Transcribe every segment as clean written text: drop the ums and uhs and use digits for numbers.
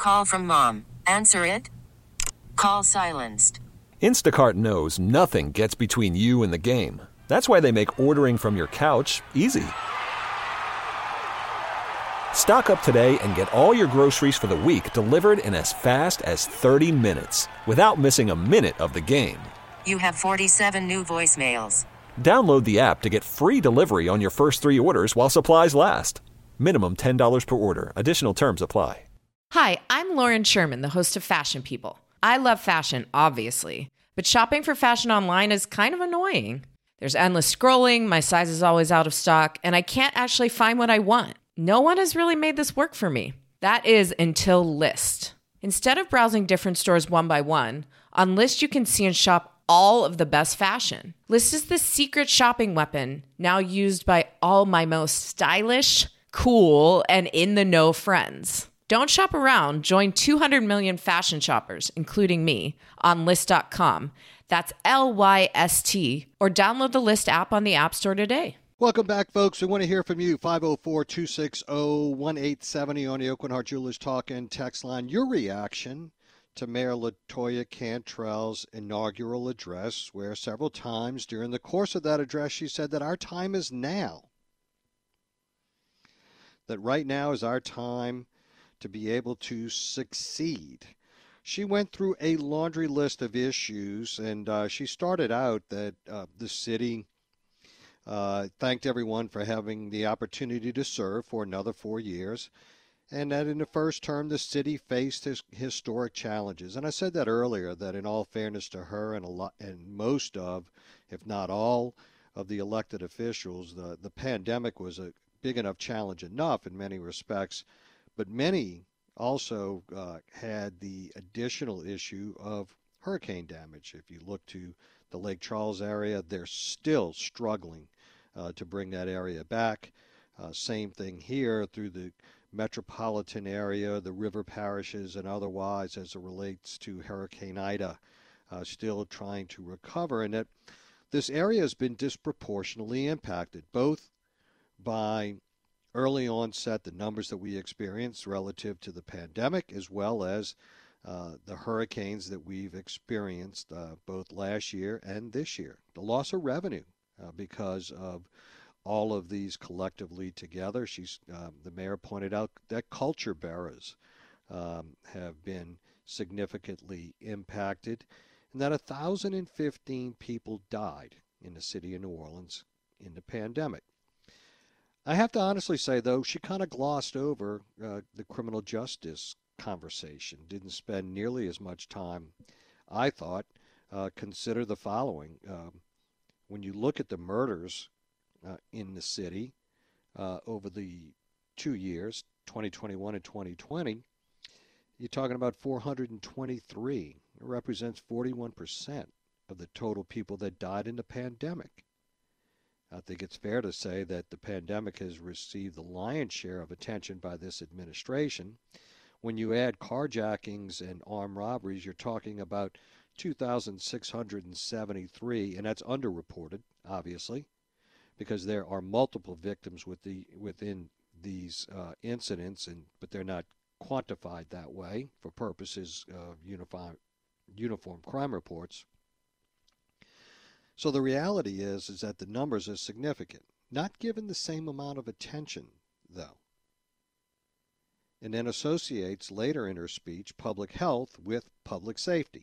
Call from mom. Answer it. Call silenced. Instacart knows nothing gets between you and the game. That's why they make ordering from your couch easy. Stock up today and get all your groceries for the week delivered in as fast as 30 minutes without missing a minute of the game. You have 47 new voicemails. Download the app to get free delivery on your first 3 orders while supplies last. Minimum $10 per order. Additional terms apply. Hi, I'm Lauren Sherman, the host of Fashion People. I love fashion, obviously, but shopping for fashion online is kind of annoying. There's endless scrolling, my size is always out of stock, and I can't actually find what I want. No one has really made this work for me. That is until Lyst. Instead of browsing different stores one by one, on Lyst you can see and shop all of the best fashion. Lyst is the secret shopping weapon now used by all my most stylish, cool, and in-the-know friends. Don't shop around. Join 200 million fashion shoppers, including me, on Lyst.com. That's Lyst, or download the Lyst app on the App Store today. Welcome back, folks. We want to hear from you. 504-260-1870 on the Aucoin Hart Jewelers Talk and Text line. Your reaction to Mayor LaToya Cantrell's inaugural address, where several times during the course of that address she said that our time is now. That right now is our time to be able to succeed. She went through a laundry list of issues, and she started out that the city thanked everyone for having the opportunity to serve for another 4 years, and that in the first term the city faced historic challenges. And I said that earlier, that in all fairness to her and most of, if not all, of the elected officials, the pandemic was a big enough challenge enough in many respects, but many also had the additional issue of hurricane damage. If you look to the Lake Charles area, they're still struggling to bring that area back. Same thing here through the metropolitan area, the river parishes and otherwise as it relates to Hurricane Ida, still trying to recover. And that this area has been disproportionately impacted, both by early onset, the numbers that we experienced relative to the pandemic, as well as the hurricanes that we've experienced both last year and this year. The loss of revenue because of all of these collectively together. The mayor pointed out that culture bearers have been significantly impacted, and that 1,015 people died in the city of New Orleans in the pandemic. I have to honestly say, though, she kind of glossed over the criminal justice conversation, didn't spend nearly as much time, I thought. Consider the following. When you look at the murders in the city over the 2 years, 2021 and 2020, you're talking about 423. It represents 41% of the total people that died in the pandemic. I think it's fair to say that the pandemic has received the lion's share of attention by this administration. When you add carjackings and armed robberies, you're talking about 2,673, and that's underreported, obviously, because there are multiple victims within these incidents, but they're not quantified that way for purposes of uniform crime reports. So the reality is that the numbers are significant, not given the same amount of attention, though. And then associates later in her speech public health with public safety.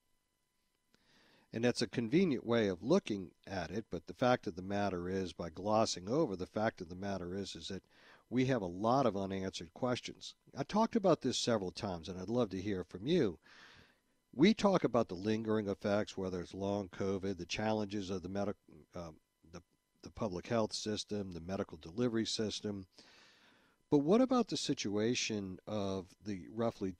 And that's a convenient way of looking at it, but the fact of the matter is, by glossing over, the fact of the matter is that we have a lot of unanswered questions. I talked about this several times, and I'd love to hear from you. We talk about the lingering effects, whether it's long COVID, the challenges of the public health system, the medical delivery system. But what about the situation of the roughly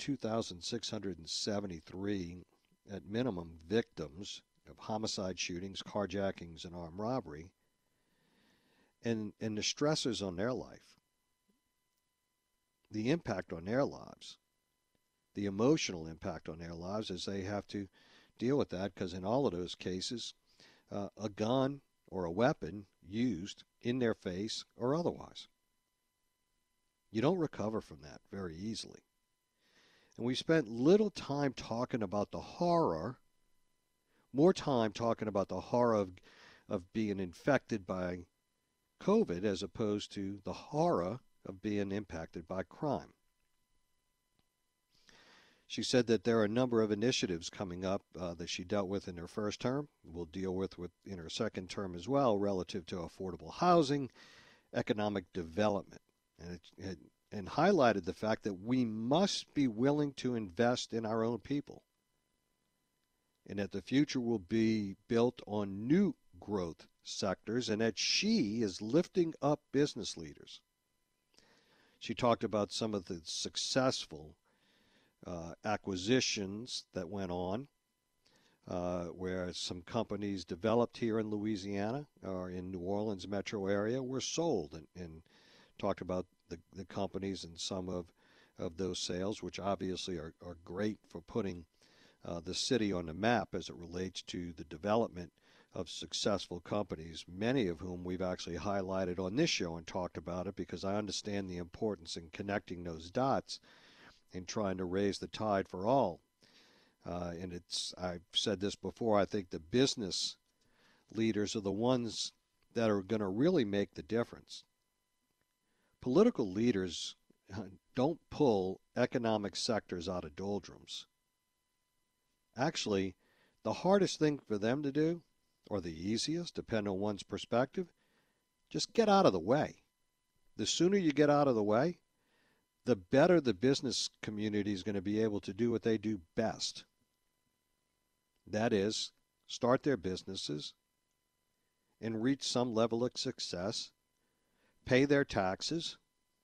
2,673 at minimum victims of homicide shootings, carjackings, and armed robbery, and the stressors on their life, the impact on their lives, the emotional impact on their lives as they have to deal with that, because in all of those cases, a gun or a weapon used in their face or otherwise. You don't recover from that very easily. And we spent little time talking about the horror, more time talking about the horror of being infected by COVID as opposed to the horror of being impacted by crime. She said that there are a number of initiatives coming up that she dealt with in her first term, will deal with in her second term as well, relative to affordable housing, economic development, and highlighted the fact that we must be willing to invest in our own people, and that the future will be built on new growth sectors, and that she is lifting up business leaders. She talked about some of the successful acquisitions that went on, where some companies developed here in Louisiana or in New Orleans metro area were sold, and talked about the companies and some of those sales, which obviously are great for putting the city on the map as it relates to the development of successful companies, many of whom we've actually highlighted on this show and talked about it, because I understand the importance in connecting those dots and trying to raise the tide for all. And I've said this before, I think the business leaders are the ones that are going to really make the difference. Political leaders don't pull economic sectors out of doldrums. Actually, the hardest thing for them to do, or the easiest, depending on one's perspective, just get out of the way. The sooner you get out of the way, the better the business community is going to be able to do what they do best. That is, start their businesses and reach some level of success, pay their taxes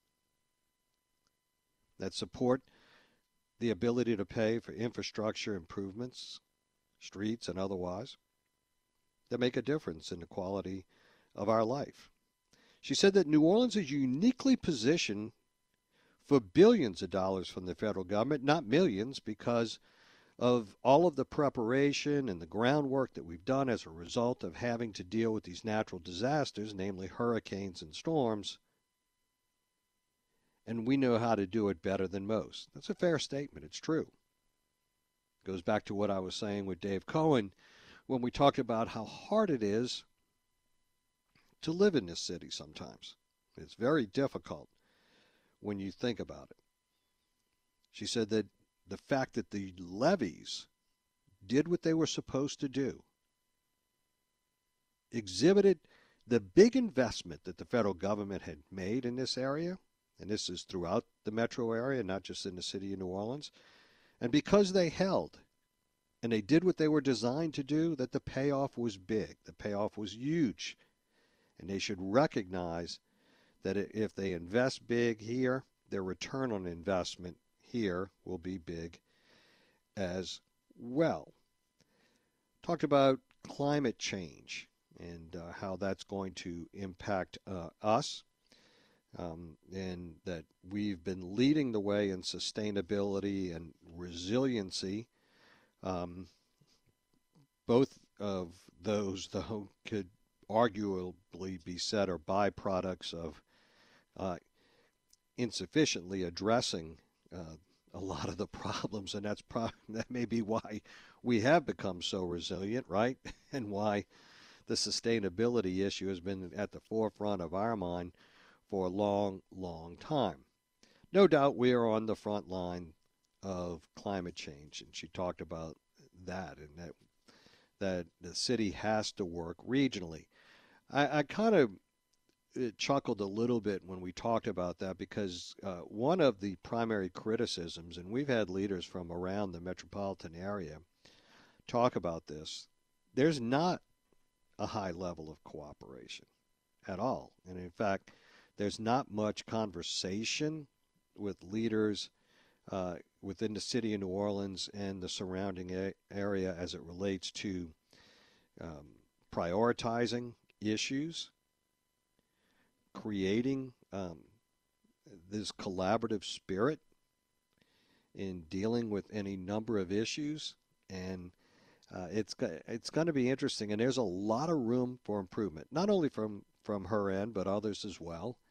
that support the ability to pay for infrastructure improvements, streets and otherwise, that make a difference in the quality of our life. She said that New Orleans is uniquely positioned for billions of dollars from the federal government, not millions, because of all of the preparation and the groundwork that we've done as a result of having to deal with these natural disasters, namely hurricanes and storms. And we know how to do it better than most. That's a fair statement. It's true. It goes back to what I was saying with Dave Cohen when we talked about how hard it is to live in this city sometimes. It's very difficult when you think about it. She said that the fact that the levees did what they were supposed to do, exhibited the big investment that the federal government had made in this area, and this is throughout the metro area, not just in the city of New Orleans, and because they held and they did what they were designed to do, that the payoff was big. The payoff was huge. And they should recognize that if they invest big here, their return on investment here will be big as well. Talked about climate change and how that's going to impact us, and that we've been leading the way in sustainability and resiliency. Both of those, though, could arguably be said are byproducts of insufficiently addressing a lot of the problems, and that may be why we have become so resilient, right? And why the sustainability issue has been at the forefront of our mind for a long, long time. No doubt we are on the front line of climate change, and she talked about that, and that the city has to work regionally. I kind of chuckled a little bit when we talked about that, because one of the primary criticisms, and we've had leaders from around the metropolitan area talk about this, there's not a high level of cooperation at all. And in fact, there's not much conversation with leaders within the city of New Orleans and the surrounding area as it relates to prioritizing issues, creating this collaborative spirit in dealing with any number of issues. And it's going to be interesting, and there's a lot of room for improvement, not only from her end, but others as well.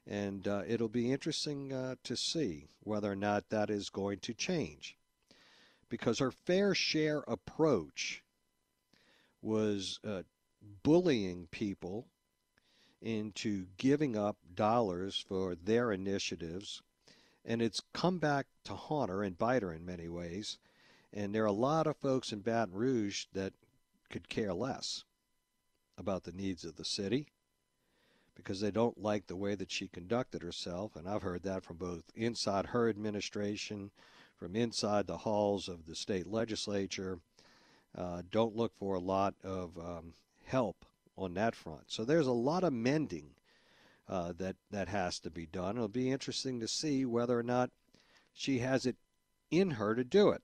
And it'll be interesting to see whether or not that is going to change. Because her fair share approach was bullying people into giving up dollars for their initiatives. And it's come back to haunt her and bite her in many ways. And there are a lot of folks in Baton Rouge that could care less about the needs of the city because they don't like the way that she conducted herself. And I've heard that from both inside her administration, from inside the halls of the state legislature. Don't look for a lot of help on that front. So there's a lot of mending that has to be done. It'll be interesting to see whether or not she has it in her to do it.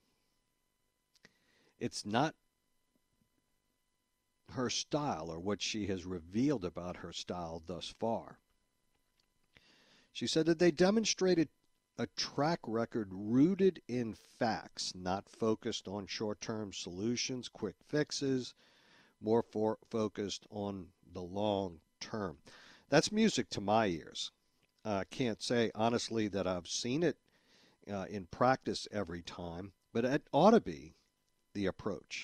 It's not her style or what she has revealed about her style thus far. She said that they demonstrated a track record rooted in facts, not focused on short-term solutions, quick fixes, more focused on the long term. That's music to my ears. I can't say honestly that I've seen it in practice every time, but it ought to be the approach.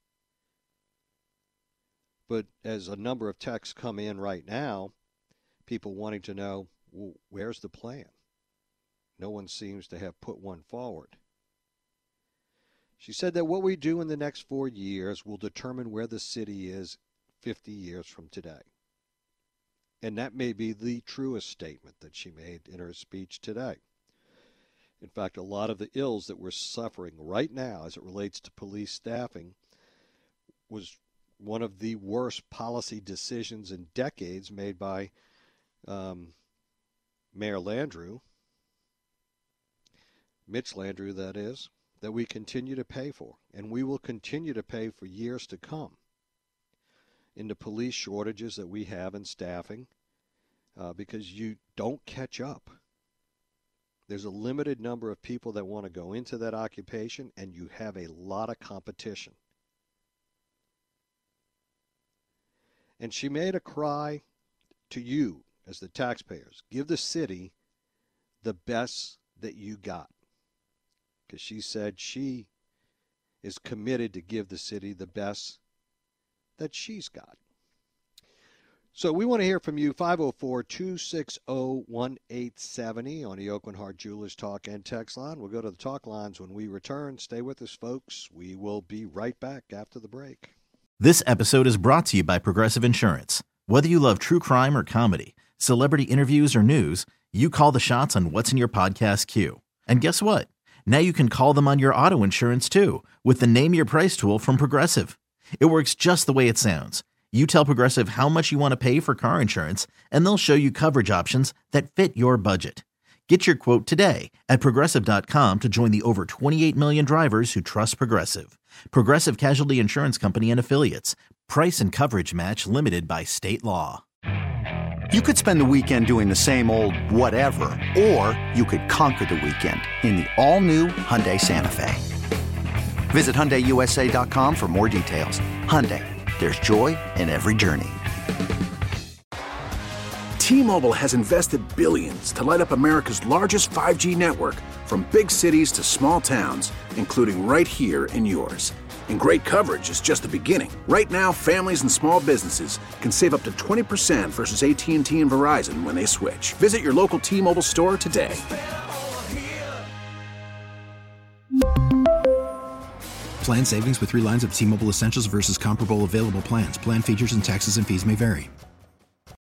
But as a number of texts come in right now, people wanting to know, well, where's the plan? No one seems to have put one forward. She said that what we do in the next 4 years will determine where the city is 50 years from today. And that may be the truest statement that she made in her speech today. In fact, a lot of the ills that we're suffering right now as it relates to police staffing was one of the worst policy decisions in decades made by Mayor Landrieu, Mitch Landrieu, that is, that we continue to pay for, and we will continue to pay for years to come in the police shortages that we have in staffing because you don't catch up. There's a limited number of people that want to go into that occupation, and you have a lot of competition. And she made a cry to you as the taxpayers. Give the city the best that you got. Because she said she is committed to give the city the best that she's got. So we want to hear from you, 504-260-1870 on the Oakland Heart Jewelers Talk and Text line. We'll go to the talk lines when we return. Stay with us, folks. We will be right back after the break. This episode is brought to you by Progressive Insurance. Whether you love true crime or comedy, celebrity interviews or news, you call the shots on what's in your podcast queue. And guess what? Now you can call them on your auto insurance too with the Name Your Price tool from Progressive. It works just the way it sounds. You tell Progressive how much you want to pay for car insurance, and they'll show you coverage options that fit your budget. Get your quote today at Progressive.com to join the over 28 million drivers who trust Progressive. Progressive Casualty Insurance Company and Affiliates. Price and coverage match limited by state law. You could spend the weekend doing the same old whatever, or you could conquer the weekend in the all-new Hyundai Santa Fe. Visit HyundaiUSA.com for more details. Hyundai, there's joy in every journey. T-Mobile has invested billions to light up America's largest 5G network, from big cities to small towns, including right here in yours. And great coverage is just the beginning. Right now, families and small businesses can save up to 20% versus AT&T and Verizon when they switch. Visit your local T-Mobile store today. Plan savings with 3 lines of T-Mobile Essentials versus comparable available plans. Plan features and taxes and fees may vary.